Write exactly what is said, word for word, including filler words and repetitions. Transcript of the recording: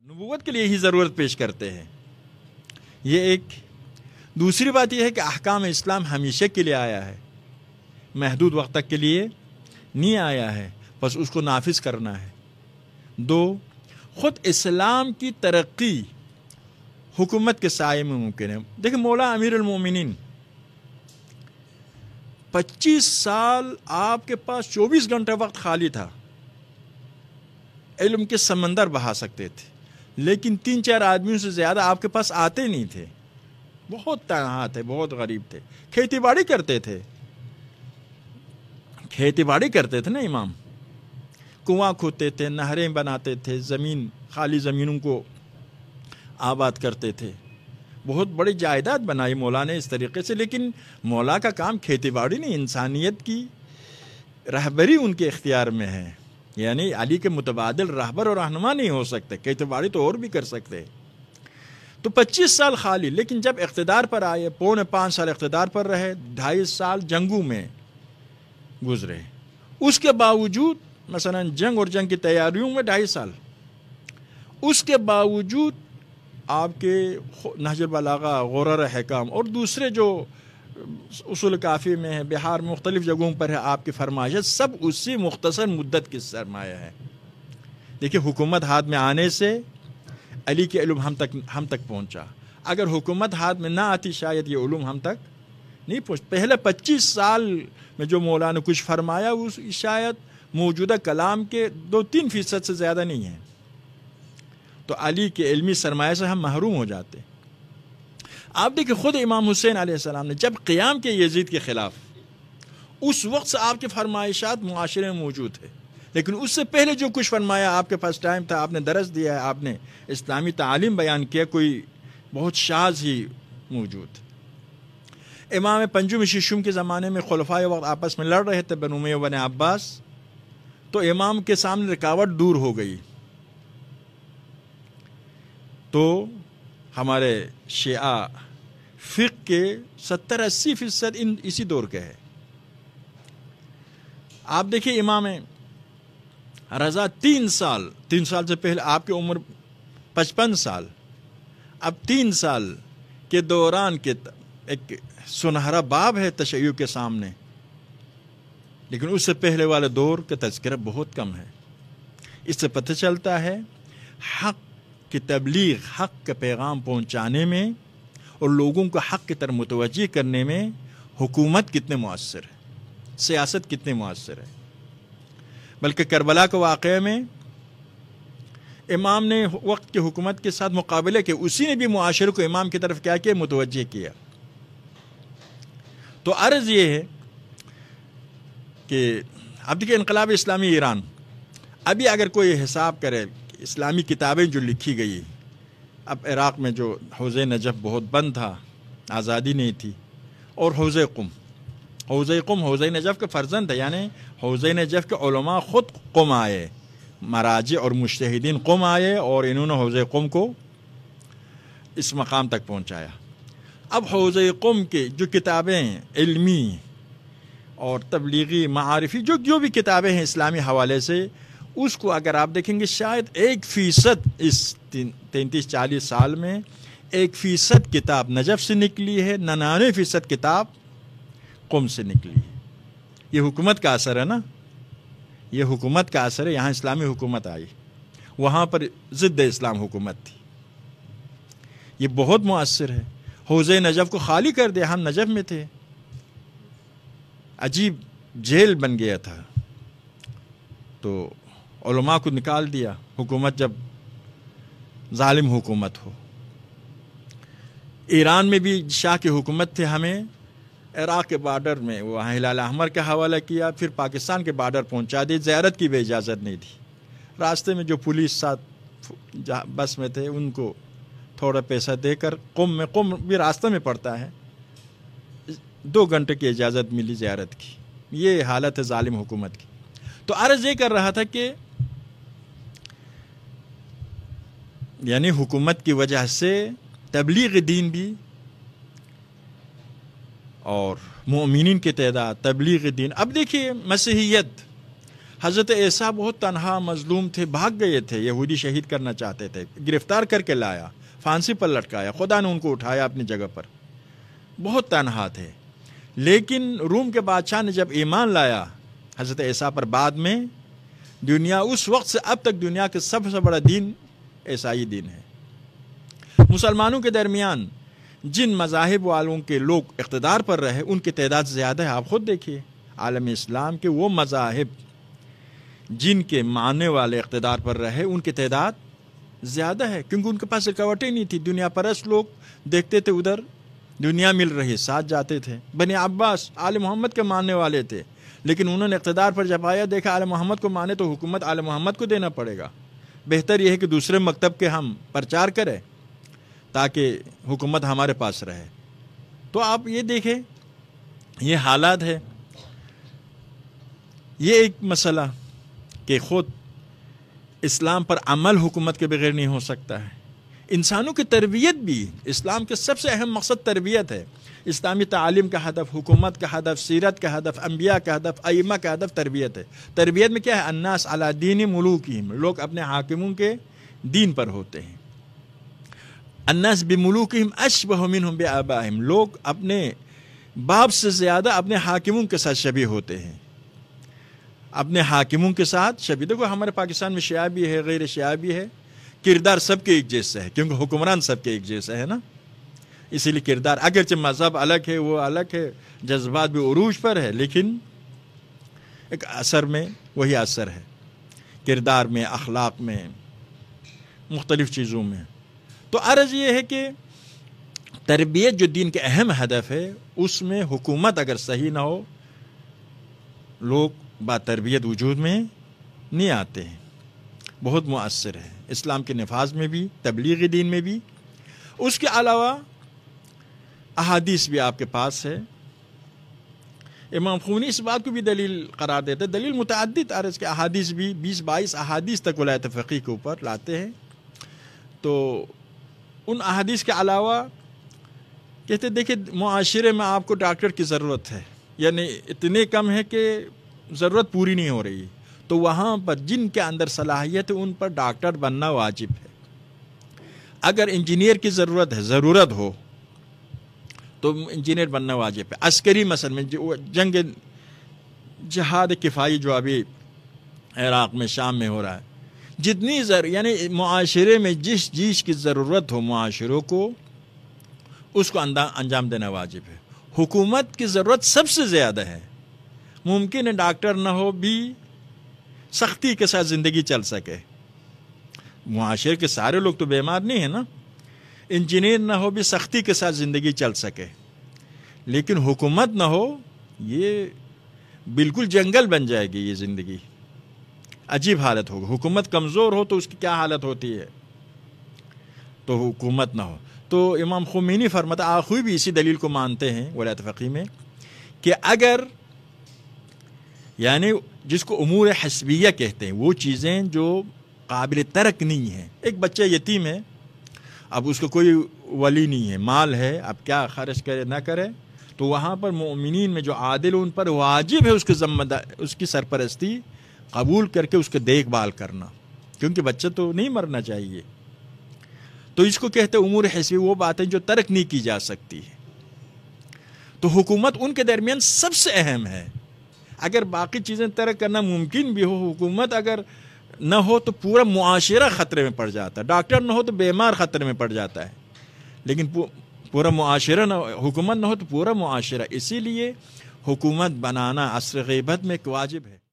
نبوت کے لیے ہی ضرورت پیش کرتے ہیں. یہ ایک دوسری بات یہ ہے کہ احکام اسلام ہمیشہ کے لیے آیا ہے، محدود وقت تک کے لیے نہیں آیا ہے، بس اس کو نافذ کرنا ہے. دو، خود اسلام کی ترقی حکومت کے سائے میں ممکن ہے. دیکھیں مولا امیر المومنین پچیس سال آپ کے پاس چوبیس گھنٹہ وقت خالی تھا، علم کے سمندر بہا سکتے تھے، لیکن تین چار آدمیوں سے زیادہ آپ کے پاس آتے نہیں تھے. بہت تنہا تھے، بہت غریب تھے، کھیتی باڑی کرتے تھے کھیتی باڑی کرتے تھے نا امام. کنواں کھودتے تھے، نہریں بناتے تھے، زمین خالی زمینوں کو آباد کرتے تھے. بہت بڑی جائیداد بنائی مولا نے اس طریقے سے. لیکن مولا کا کام کھیتی باڑی نہیں، انسانیت کی رہبری ان کے اختیار میں ہے. یعنی علی کے متبادل رہبر اور رہنما نہیں ہو سکتے، کھیتی باڑی تو اور بھی کر سکتے. تو پچیس سال خالی، لیکن جب اقتدار پر آئے، پونے پانچ سال اقتدار پر رہے، ڈھائی سال جنگوں میں گزرے. اس کے باوجود مثلا جنگ اور جنگ کی تیاریوں میں ڈھائی سال، اس کے باوجود آپ کے نہج البلاغہ، غرر حکام اور دوسرے جو اصول کافی میں ہے، بہار میں مختلف جگہوں پر ہے آپ کی فرمائشات، سب اسی مختصر مدت کی سرمایہ ہے. دیکھیے حکومت ہاتھ میں آنے سے علی کے علم ہم تک ہم تک پہنچا. اگر حکومت ہاتھ میں نہ آتی شاید یہ علوم ہم تک نہیں پہنچ. پہلے پچیس سال میں جو مولا نے کچھ فرمایا وہ شاید موجودہ کلام کے دو تین فیصد سے زیادہ نہیں ہے. تو علی کے علمی سرمایہ سے ہم محروم ہو جاتے. آپ دیکھیں خود امام حسین علیہ السلام نے جب قیام کے یزید کے خلاف، اس وقت سے آپ کے فرمائشات معاشرے میں موجود ہے، لیکن اس سے پہلے جو کچھ فرمایا آپ کے پاس ٹائم تھا، آپ نے درس دیا ہے، آپ نے اسلامی تعلیم بیان کیا، کوئی بہت شاذ ہی موجود. امام پنجم ششم کے زمانے میں خلفائے وقت آپس میں لڑ رہے تھے، بنو امیہ و بنو عباس، تو امام کے سامنے رکاوٹ دور ہو گئی. تو ہمارے شیعہ فقہ کے ستر اسی فیصد ان اسی دور کے ہے. آپ دیکھیں امام رضا تین سال تین سال سے پہلے آپ کی عمر پچپن سال، اب تین سال کے دوران کے ایک سنہرا باب ہے تشیع کے سامنے، لیکن اس سے پہلے والے دور کا تذکرہ بہت کم ہے. اس سے پتہ چلتا ہے حق کی تبلیغ، حق کا پیغام پہنچانے میں اور لوگوں کو حق کی طرف متوجہ کرنے میں حکومت کتنے مؤثر ہے، سیاست کتنے مؤثر ہے. بلکہ کربلا کے واقعے میں امام نے وقت کی حکومت کے ساتھ مقابلے کے، اسی نے بھی معاشرے کو امام کی طرف کیا کیا متوجہ کیا. تو عرض یہ ہے کہ اب دیکھیں انقلاب اسلامی ایران، ابھی اگر کوئی حساب کرے اسلامی کتابیں جو لکھی گئی، اب عراق میں جو حوض نجف بہت بند تھا، آزادی نہیں تھی، اور حوض قم حوض قم حوض نجف کے فرزند ہے، یعنی حوض نجف کے علماء خود قم آئے، مراجع اور مجتہدین قم آئے اور انہوں نے حوض قم کو اس مقام تک پہنچایا. اب حوض قم کے جو کتابیں علمی اور تبلیغی معارفی جو جو بھی کتابیں ہیں اسلامی حوالے سے، اس کو اگر آپ دیکھیں گے شاید ایک فیصد اس تینتیس چالیس سال میں ایک فیصد کتاب نجف سے نکلی ہے، ننانوے فیصد کتاب قم سے نکلی ہے. یہ حکومت کا اثر ہے نا، یہ حکومت کا اثر ہے. یہاں اسلامی حکومت آئی، وہاں پر ضد اسلام حکومت تھی. یہ بہت مؤثر ہے. حوض نجف کو خالی کر دیا، ہم نجف میں تھے، عجیب جیل بن گیا تھا، تو علماء کو نکال دیا. حکومت جب ظالم حکومت ہو. ایران میں بھی شاہ کی حکومت تھے، ہمیں عراق کے بارڈر میں وہاں ہلال احمر کا حوالہ کیا، پھر پاکستان کے بارڈر پہنچا دی، زیارت کی بھی اجازت نہیں تھی. راستے میں جو پولیس ساتھ بس میں تھے ان کو تھوڑا پیسہ دے کر قم میں قم بھی راستہ میں پڑتا ہے، دو گھنٹے کی اجازت ملی زیارت کی. یہ حالت ہے ظالم حکومت کی. تو عرض یہ کر رہا تھا کہ یعنی حکومت کی وجہ سے تبلیغ دین بھی اور مومنین کی تعداد، تبلیغ دین. اب دیکھیے مسیحیت حضرت عیسیٰ بہت تنہا مظلوم تھے، بھاگ گئے تھے، یہودی شہید کرنا چاہتے تھے، گرفتار کر کے لایا، پھانسی پر لٹکایا، خدا نے ان کو اٹھایا اپنی جگہ پر، بہت تنہا تھے۔ لیکن روم کے بادشاہ نے جب ایمان لایا حضرت عیسیٰ پر، بعد میں دنیا اس وقت سے اب تک دنیا کے سب سے بڑا دین عیسائی دین ہے۔ مسلمانوں کے درمیان جن مذاہب والوں کے لوگ اقتدار پر رہے ان کی تعداد زیادہ ہے، آپ خود دیکھیے عالم اسلام کے وہ مذاہب جن کے ماننے والے اقتدار پر رہے ان کی تعداد زیادہ ہے، کیونکہ ان کے پاس رکاوٹیں نہیں تھی۔ دنیا پرست لوگ دیکھتے تھے ادھر دنیا مل رہی، ساتھ جاتے تھے۔ بنی عباس آل محمد کے ماننے والے تھے، لیکن انہوں نے اقتدار پر جب آیا دیکھا آل محمد کو مانے تو حکومت آل محمد کو دینا پڑے گا، بہتر یہ ہے کہ دوسرے مکتب کے ہم پرچار کریں تاکہ حکومت ہمارے پاس رہے۔ تو آپ یہ دیکھیں یہ حالات ہے۔ یہ ایک مسئلہ کہ خود اسلام پر عمل حکومت کے بغیر نہیں ہو سکتا ہے۔ انسانوں کی تربیت بھی، اسلام کے سب سے اہم مقصد تربیت ہے۔ اسلامی تعلیم کا ہدف، حکومت کا ہدف، سیرت کا ہدف، انبیاء کا ہدف، ائمہ کا ہدف تربیت ہے۔ تربیت میں کیا ہے؟ الناس علی دین ملوکہم، لوگ اپنے حاکموں کے دین پر ہوتے ہیں۔ الناس بملوکہم اشبہ منہم بآبائہم، لوگ اپنے باپ سے زیادہ اپنے حاکموں کے ساتھ شبیہ ہوتے ہیں، اپنے حاکموں کے ساتھ شبیہ۔ دیکھو ہمارے پاکستان میں شیعہ بھی ہے، غیر شیعہ بھی ہے، کردار سب کے ایک جیسا ہے، کیونکہ حکمران سب کے ایک جیسا ہے نا، اسی لیے کردار اگرچہ مذہب الگ ہے، وہ الگ ہے، جذبات بھی عروج پر ہے، لیکن ایک اثر میں وہی اثر ہے، کردار میں، اخلاق میں، مختلف چیزوں میں۔ تو عرض یہ ہے کہ تربیت جو دین کے اہم ہدف ہے اس میں حکومت اگر صحیح نہ ہو لوگ با تربیت وجود میں نہیں آتے ہیں، بہت مؤثر ہے اسلام کے نفاذ میں بھی، تبلیغ دین میں بھی۔ اس کے علاوہ احادیث بھی آپ کے پاس ہے۔ امام خمینی اس بات کو بھی دلیل قرار دیتے، دلیل متعدد عرض کے احادیث بھی بیس بائیس احادیث تک ولایت فقیہ کے اوپر لاتے ہیں۔ تو ان احادیث کے علاوہ کہتے دیکھیں معاشرے میں آپ کو ڈاکٹر کی ضرورت ہے، یعنی اتنے کم ہے کہ ضرورت پوری نہیں ہو رہی، تو وہاں پر جن کے اندر صلاحیت ہے ان پر ڈاکٹر بننا واجب ہے۔ اگر انجینئر کی ضرورت ہے، ضرورت ہو تو انجینئر بننا واجب ہے۔ عسکری مثلا میں جنگ جہاد کفائی جو ابھی عراق میں شام میں ہو رہا ہے، جتنی ضرور یعنی معاشرے میں جس چیز کی ضرورت ہو معاشروں کو اس کو انجام دینا واجب ہے۔ حکومت کی ضرورت سب سے زیادہ ہے، ممکن ہے ڈاکٹر نہ ہو بھی سختی کے ساتھ زندگی چل سکے، معاشرے کے سارے لوگ تو بیمار نہیں ہیں نا، انجینئر نہ ہو بھی سختی کے ساتھ زندگی چل سکے، لیکن حکومت نہ ہو یہ بالکل جنگل بن جائے گی، یہ زندگی عجیب حالت ہوگی۔ حکومت کمزور ہو تو اس کی کیا حالت ہوتی ہے، تو حکومت نہ ہو۔ تو امام خمینی فرماتا، آخوی بھی اسی دلیل کو مانتے ہیں ولایت فقیہ میں، کہ اگر یعنی جس کو امور حسبیہ کہتے ہیں، وہ چیزیں جو قابل ترک نہیں ہیں، ایک بچہ یتیم ہے، اب اس کو کوئی ولی نہیں ہے، مال ہے، اب کیا خرچ کرے نہ کرے، تو وہاں پر مومنین میں جو عادل ان پر واجب ہے اس کی ذمہ داری، اس کی سرپرستی قبول کر کے اس کی دیکھ بھال کرنا، کیونکہ بچہ تو نہیں مرنا چاہیے۔ تو اس کو کہتے ہیں امور حسبی، وہ باتیں جو ترک نہیں کی جا سکتی ہے۔ تو حکومت ان کے درمیان سب سے اہم ہے۔ اگر باقی چیزیں ترک کرنا ممکن بھی ہو، حکومت اگر نہ ہو تو پورا معاشرہ خطرے میں پڑ جاتا ہے، ڈاکٹر نہ ہو تو بیمار خطرے میں پڑ جاتا ہے، لیکن پورا معاشرہ نہ حکومت نہ ہو تو پورا معاشرہ۔ اسی لیے حکومت بنانا عصر غیبت میں ایک واجب ہے۔